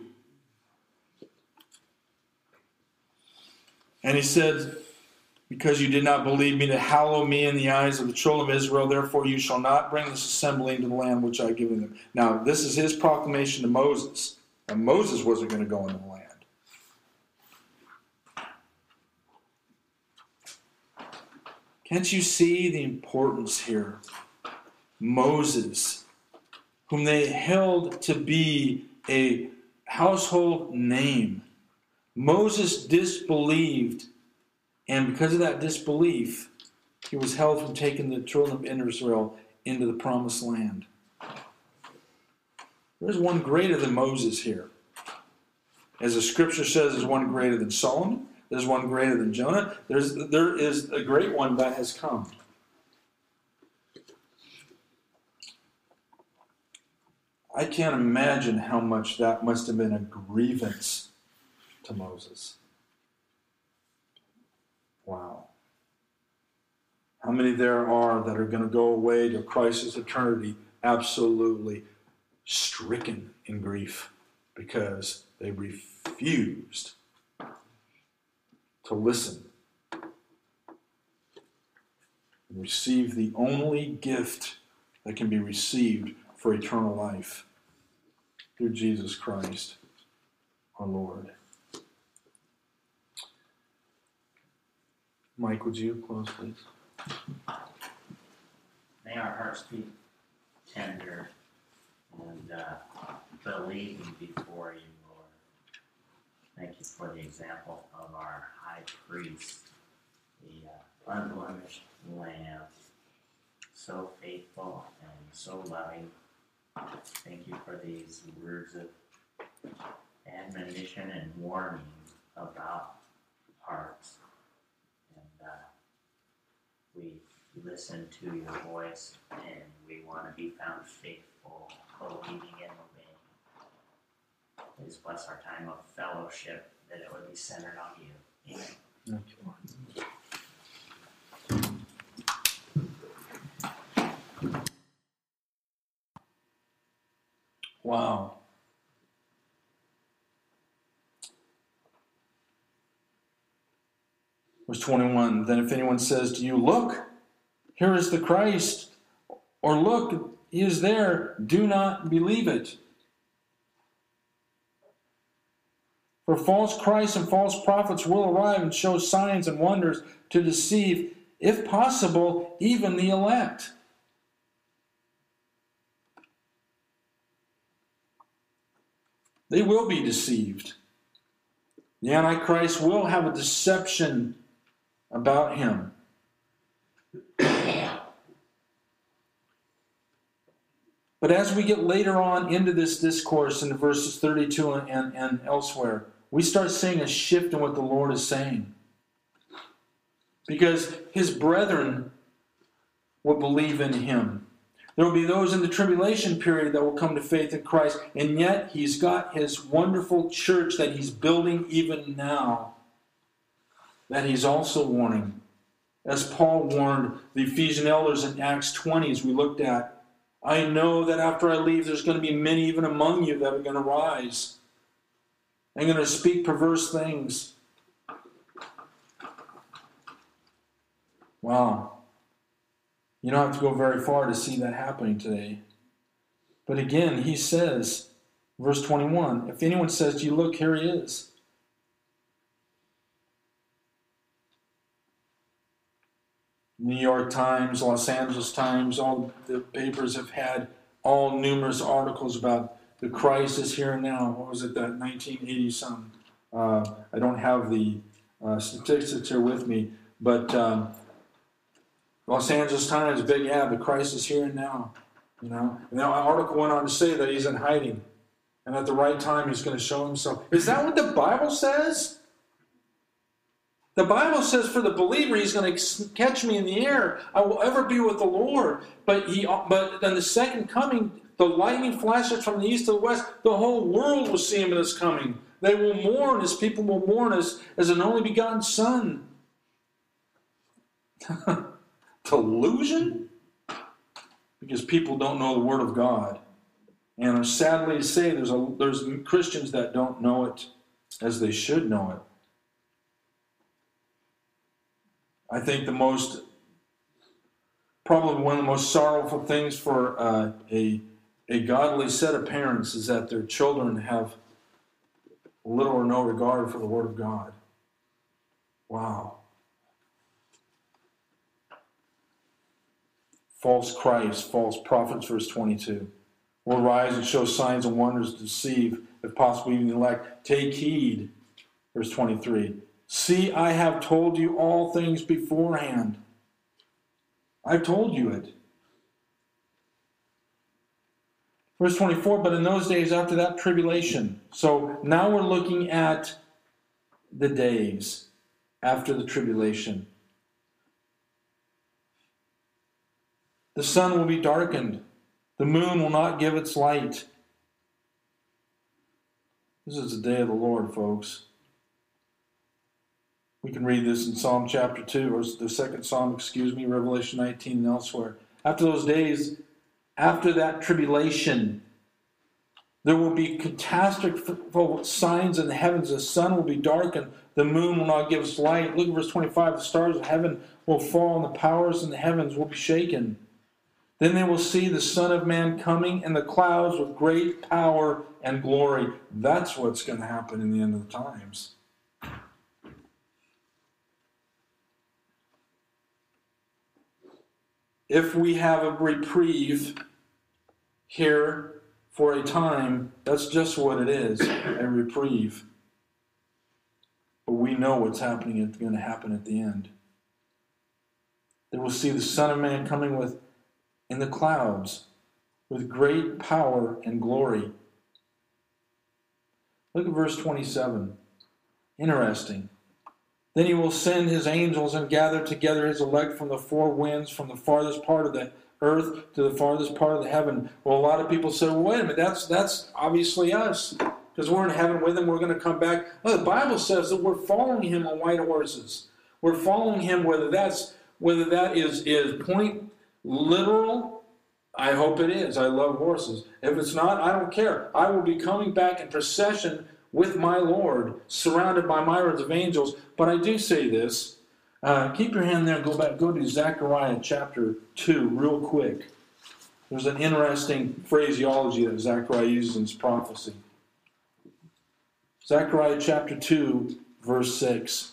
And he said, because you did not believe me to hallow me in the eyes of the children of Israel, therefore you shall not bring this assembly into the land which I have given them. Now, this is his proclamation to Moses. And Moses wasn't going to go into the land. Can't you see the importance here? Moses, whom they held to be a household name. Moses disbelieved, and because of that disbelief, he was held from taking the children of Israel into the promised land. There's one greater than Moses here. As the scripture says, there's one greater than Solomon. There's one greater than Jonah. There is a great one that has come. I can't imagine how much that must have been a grievance to Moses. Wow. How many there are that are going to go away to Christ's eternity absolutely stricken in grief because they refused to listen and receive the only gift that can be received for eternal life through Jesus Christ, our Lord. Mike, would you close, please? May our hearts be tender and believing before you, Lord. Thank you for the example of our high priest, the unblemished Lamb, so faithful and so loving. Thank you for these words of admonition and warning about hearts. And we listen to your voice, and we want to be found faithful, believing and obeying. Please bless our time of fellowship, that it would be centered on you. Amen. Thank you, Lord. Wow. Verse 21, then if anyone says to you, look, here is the Christ, or look, he is there, do not believe it. For false Christs and false prophets will arrive and show signs and wonders to deceive, if possible, even the elect. They will be deceived. The Antichrist will have a deception about him. But as we get later on into this discourse in verses 32 and elsewhere, we start seeing a shift in what the Lord is saying. because his brethren will believe in him. There will be those in the tribulation period that will come to faith in Christ, and yet he's got his wonderful church that he's building even now, that he's also warning. As Paul warned the Ephesian elders in Acts 20, as we looked at, I know that after I leave, there's going to be many even among you that are going to rise. They're going to speak perverse things. Wow. You don't have to go very far to see that happening today. But again, he says, verse 21, if anyone says to you, look, here he is. New York Times, Los Angeles Times, all the papers have had all numerous articles about the Christ is here now. What was it, that 1980-something? I don't have the statistics here with me, but Los Angeles Times, big ad, the Christ is here and now. You know, and the article went on to say that he's in hiding, and at the right time he's going to show himself. Is that what the Bible says? The Bible says for the believer, he's going to catch me in the air. I will ever be with the Lord. But then the second coming, the lightning flashes from the east to the west. The whole world will see him in his coming. They will mourn, his people will mourn as an only begotten son. Delusion? Because people don't know the Word of God. And sadly to say, there's Christians that don't know it as they should know it. I think probably one of the most sorrowful things for a godly set of parents is that their children have little or no regard for the Word of God. Wow. False Christ, false prophets, verse 22, will rise and show signs and wonders to deceive, if possible, even the elect. Take heed, verse 23. See, I have told you all things beforehand. I've told you it. Verse 24, but in those days after that tribulation. So now we're looking at the days after the tribulation. The sun will be darkened. The moon will not give its light. This is the day of the Lord, folks. We can read this in Psalm chapter 2, or the second Psalm, Revelation 19 and elsewhere. After those days, after that tribulation, there will be catastrophic signs in the heavens. The sun will be darkened. The moon will not give its light. Look at verse 25. The stars of heaven will fall, and the powers in the heavens will be shaken. Then they will see the Son of Man coming in the clouds with great power and glory. That's what's going to happen in the end of the times. If we have a reprieve here for a time, that's just what it is, a reprieve. But we know what's happening is going to happen at the end. They will see the Son of Man coming in the clouds with great power and glory. Look at verse 27. Interesting. Then he will send his angels and gather together his elect from the four winds, from the farthest part of the earth to the farthest part of the heaven. Well, a lot of people say, well, wait a minute, that's obviously us. Because we're in heaven with him, we're going to come back. Well, the Bible says that we're following him on white horses. We're following him, whether that is point literal. I hope it is. I love horses. If it's not, I don't care. I will be coming back in procession with my Lord, surrounded by myriads of angels. But I do say this. Keep your hand there and go to Zechariah chapter 2 real quick. There's an interesting phraseology that Zechariah uses in his prophecy. Zechariah chapter 2, verse 6.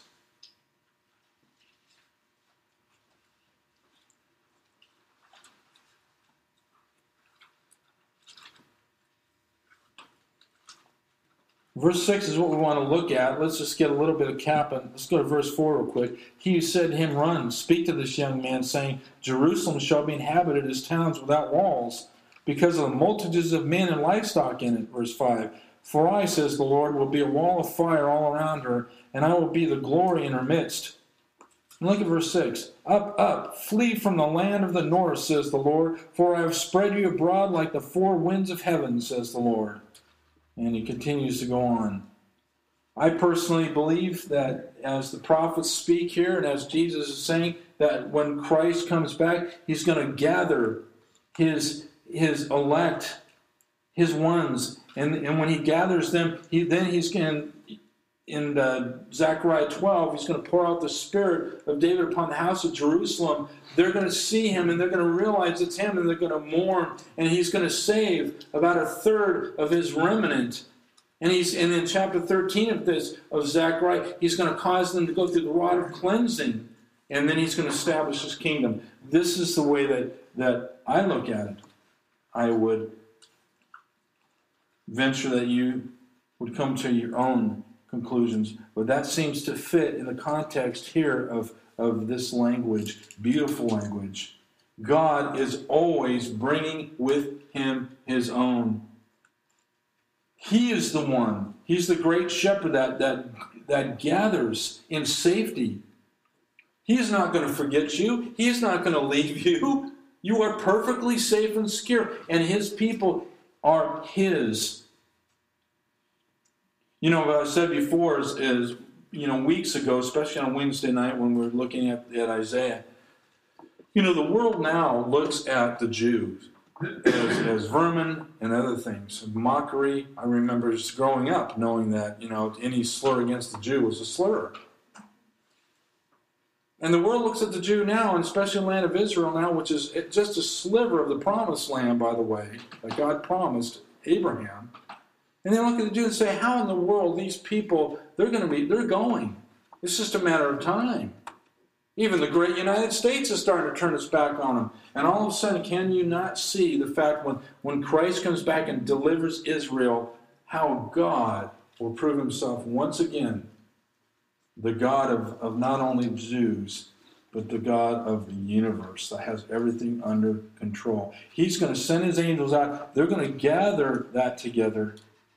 Verse 6 is what we want to look at. Let's just get a little bit of capping. Let's go to verse 4 real quick. He who said to him, run, speak to this young man, saying, Jerusalem shall be inhabited as towns without walls, because of the multitudes of men and livestock in it. Verse 5. For I, says the Lord, will be a wall of fire all around her, and I will be the glory in her midst. And look at verse 6. Up, up, flee from the land of the north, says the Lord, for I have spread you abroad like the four winds of heaven, says the Lord. And he continues to go on. I personally believe that as the prophets speak here, and as Jesus is saying, that when Christ comes back, he's going to gather his elect, his ones, and when he gathers them, he's going to, in Zechariah 12, he's going to pour out the Spirit of David upon the house of Jerusalem. They're going to see him, and they're going to realize it's him, and they're going to mourn, and he's going to save about a third of his remnant. And in chapter 13 of Zechariah, he's going to cause them to go through the rod of cleansing, and then he's going to establish his kingdom. This is the way that I look at it. I would venture that you would come to your own conclusions, but that seems to fit in the context here of this language, beautiful language. God is always bringing with him his own. He is the one. He's the great shepherd that gathers in safety. He's not going to forget you. He's not going to leave you. You are perfectly safe and secure, and his people are his. What I said before is weeks ago, especially on Wednesday night when we were looking at Isaiah, the world now looks at the Jews as vermin and other things, mockery. I remember just growing up knowing that, any slur against the Jew was a slur. And the world looks at the Jew now, and especially the land of Israel now, which is just a sliver of the promised land, by the way, that God promised Abraham. And they look at the Jew and say, how in the world these people, they're going. It's just a matter of time. Even the great United States is starting to turn its back on them. And all of a sudden, can you not see the fact when Christ comes back and delivers Israel, how God will prove himself once again the God of not only the Jews, but the God of the universe that has everything under control. He's going to send his angels out. They're going to gather that together.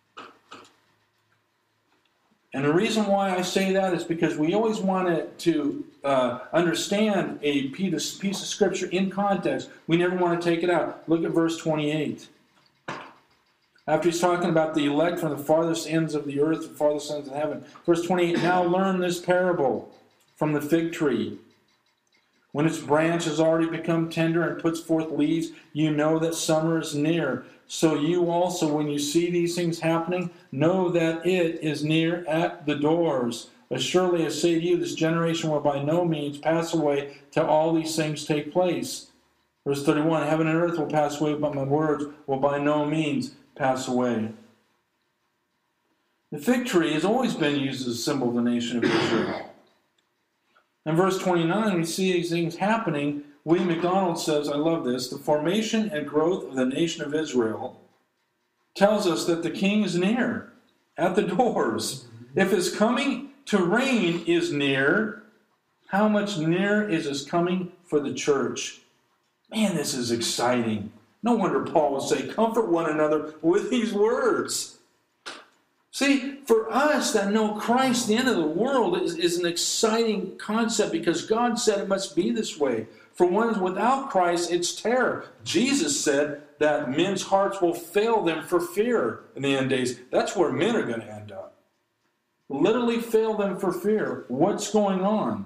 And the reason why I say that is because we always want to understand a piece of Scripture in context. We never want to take it out. Look at verse 28. After he's talking about the elect from the farthest ends of the earth, the farthest ends of heaven. Verse 28, now learn this parable from the fig tree. When its branch has already become tender and puts forth leaves, you know that summer is near. So you also, when you see these things happening, know that it is near at the doors. As surely as say to you, this generation will by no means pass away till all these things take place. Verse 31, heaven and earth will pass away, but my words will by no means pass away. The fig tree has always been used as a symbol of the nation of Israel. In verse 29, we see these things happening. William MacDonald says, I love this, the formation and growth of the nation of Israel tells us that the king is near, at the doors. If his coming to reign is near, how much nearer is his coming for the church? Man, this is exciting. No wonder Paul would say, comfort one another with these words. See, for us that know Christ, the end of the world, is an exciting concept because God said it must be this way. For one without Christ, it's terror. Jesus said that men's hearts will fail them for fear in the end days. That's where men are going to end up. Literally fail them for fear. What's going on?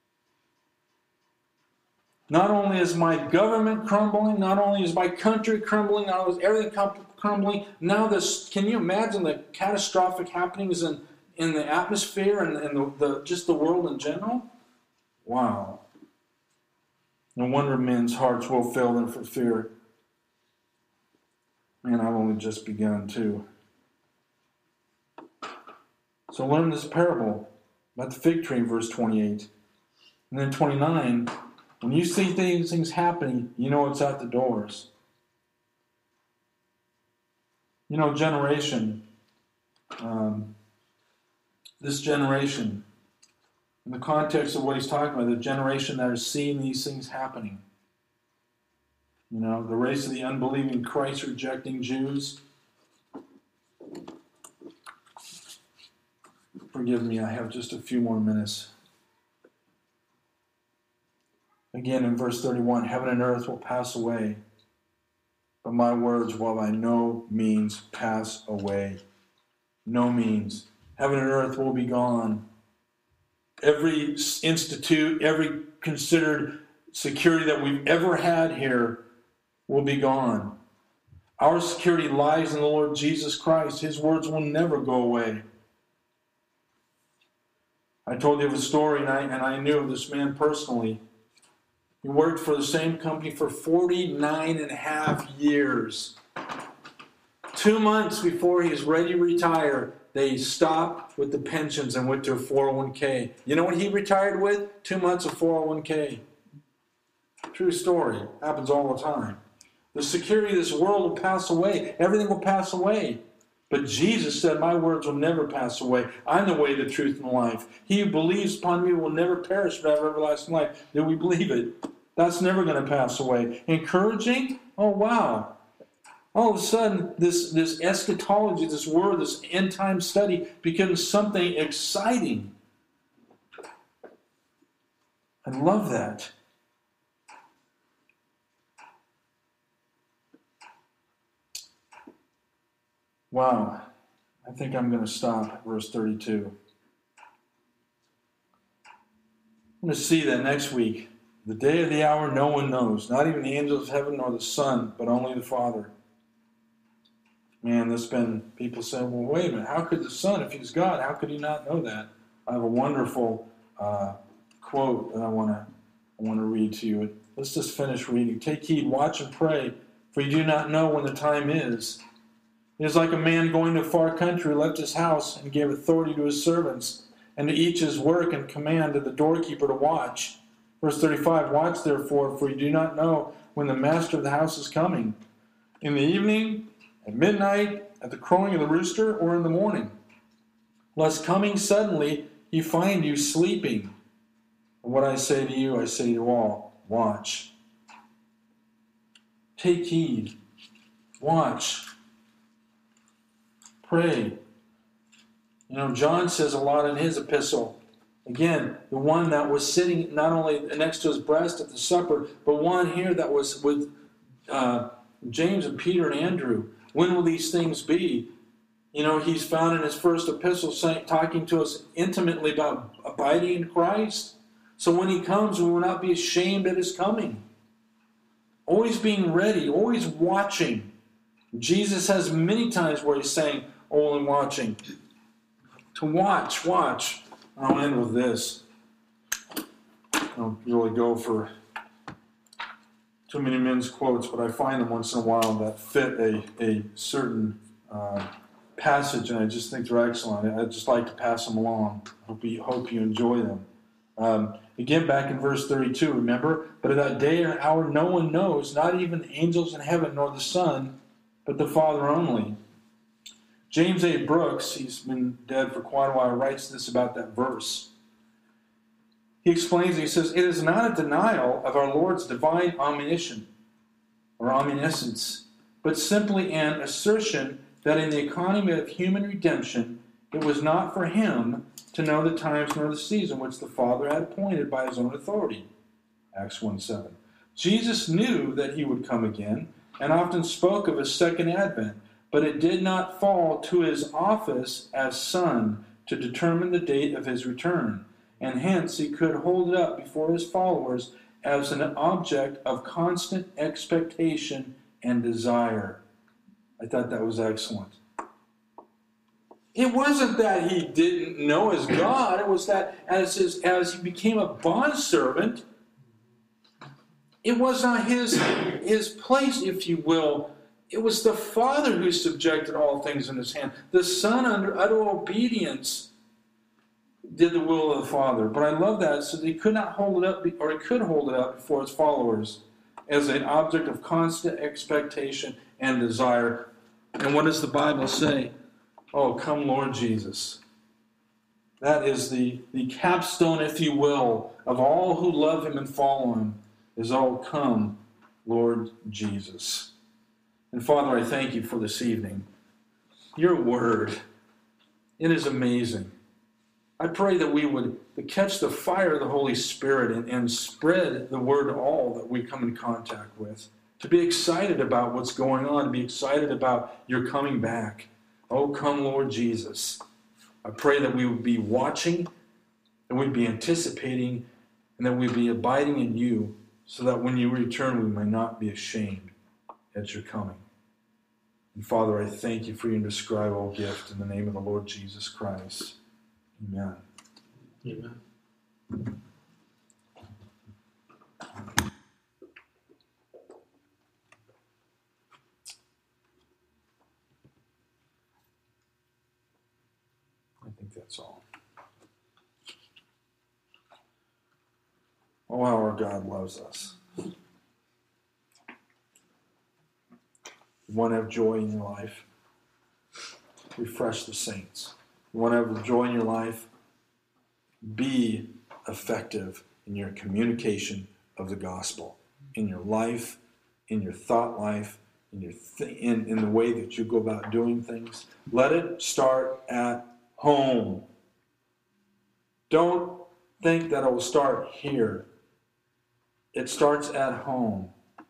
Not only is my government crumbling, not only is my country crumbling, not only is everything crumbling, now this, can you imagine the catastrophic happenings in the atmosphere and just the world in general? Wow. No wonder men's hearts will fail them for fear. Man, I've only just begun too. So learn this parable about the fig tree in verse 28. And then 29, when you see these things happening, you know it's at the doors. Generation. This generation, in the context of what he's talking about, the generation that is seeing these things happening. The race of the unbelieving Christ-rejecting Jews. Forgive me, I have just a few more minutes. Again in verse 31, heaven and earth will pass away, but my words will by no means pass away. No means. Heaven and earth will be gone. Every institute, every considered security that we've ever had here will be gone. Our security lies in the Lord Jesus Christ. His words will never go away. I told you of a story, and I knew of this man personally. He worked for the same company for 49 and a half years. 2 months before he was ready to retire, they stopped with the pensions and went to a 401k. You know what he retired with? 2 months of 401k. True story. Happens all the time. The security of this world will pass away. Everything will pass away. But Jesus said, my words will never pass away. I'm the way, the truth, and the life. He who believes upon me will never perish but have everlasting life. Do we believe it? That's never going to pass away. Encouraging? Oh, wow. All of a sudden, this eschatology, this word, this end-time study becomes something exciting. I love that. Wow. I think I'm going to stop at verse 32. I'm going to see that next week. The day of the hour no one knows, not even the angels of heaven nor the Son, but only the Father. Man, there's been people saying, well, wait a minute, how could the Son, if he's God, how could he not know that? I have a wonderful quote that I want to read to you. Let's just finish reading. Take heed, watch and pray, for you do not know when the time is. It is like a man going to a far country who left his house and gave authority to his servants, and to each his work and command to the doorkeeper to watch. Verse 35, watch therefore, for you do not know when the master of the house is coming. In the evening, at midnight, at the crowing of the rooster, or in the morning. Lest coming suddenly he find you sleeping. And what I say to you, I say to all, watch. Take heed. Watch. Pray. You know, John says a lot in his epistle. Again, the one that was sitting not only next to his breast at the supper, but one here that was with James and Peter and Andrew. When will these things be? You know, he's found in his first epistle talking to us intimately about abiding in Christ. So when he comes, we will not be ashamed at his coming. Always being ready, always watching. Jesus has many times where he's saying, only watching. To watch. I'll end with this. I don't really go for too many men's quotes, but I find them once in a while that fit a certain passage, and I just think they're excellent. I just like to pass them along. Hope you enjoy them. Again, back in verse 32, remember? But at that day or hour no one knows, not even the angels in heaven nor the Son, but the Father only. James A. Brooks, he's been dead for quite a while, writes this about that verse. He explains, he says, it is not a denial of our Lord's divine omniscience or omniscience, but simply an assertion that in the economy of human redemption, it was not for him to know the times nor the season which the Father had appointed by his own authority. Acts 1:7. Jesus knew that he would come again and often spoke of his second advent, but it did not fall to his office as Son to determine the date of his return, and hence he could hold it up before his followers as an object of constant expectation and desire. I thought that was excellent. It wasn't that he didn't know as God. It was that as he became a bondservant, it was not his place, if you will. It was the Father who subjected all things in his hand. The Son, under utter obedience, did the will of the Father. But I love that, so that he could not hold it up, or he could hold it up before his followers as an object of constant expectation and desire. And what does the Bible say? Oh, come Lord Jesus. That is the capstone, if you will, of all who love him and follow him, is oh, come Lord Jesus. And Father, I thank you for this evening. Your word, it is amazing. I pray that we would catch the fire of the Holy Spirit and spread the word to all that we come in contact with. To be excited about what's going on, to be excited about your coming back. Oh, come, Lord Jesus. I pray that we would be watching, that we'd be anticipating, and that we'd be abiding in you, so that when you return, we may not be ashamed at your coming. And Father, I thank you for your indescribable gift in the name of the Lord Jesus Christ. Amen. Amen. I think that's all. Oh, how our God loves us. You want to have joy in your life? Refresh the saints. You want to have joy in your life? Be effective in your communication of the gospel. In your life, in your thought life, in the way that you go about doing things. Let it start at home. Don't think that it will start here. It starts at home.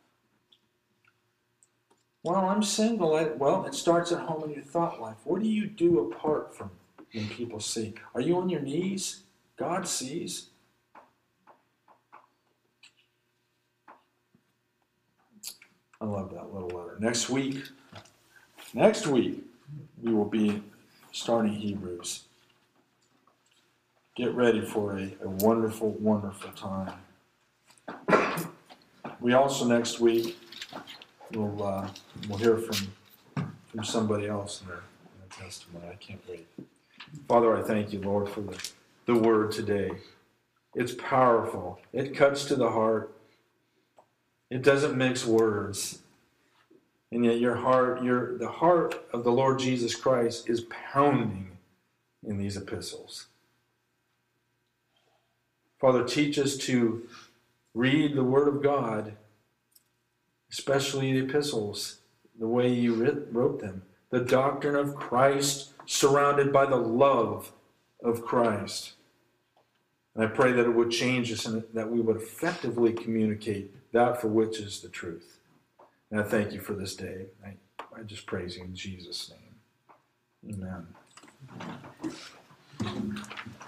Well, I'm single. Well, it starts at home in your thought life. What do you do apart from when people see? Are you on your knees? God sees. I love that little letter. Next week, we will be starting Hebrews. Get ready for a wonderful, wonderful time. We also next week we'll hear from somebody else in their testimony. I can't wait. Father, I thank you, Lord, for the word today. It's powerful. It cuts to the heart. It doesn't mix words. And yet the heart of the Lord Jesus Christ is pounding in these epistles. Father, teach us to read the Word of God, especially the epistles, the way you wrote them. The doctrine of Christ surrounded by the love of Christ. And I pray that it would change us and that we would effectively communicate that for which is the truth. And I thank you for this day. I just praise you in Jesus' name. Amen.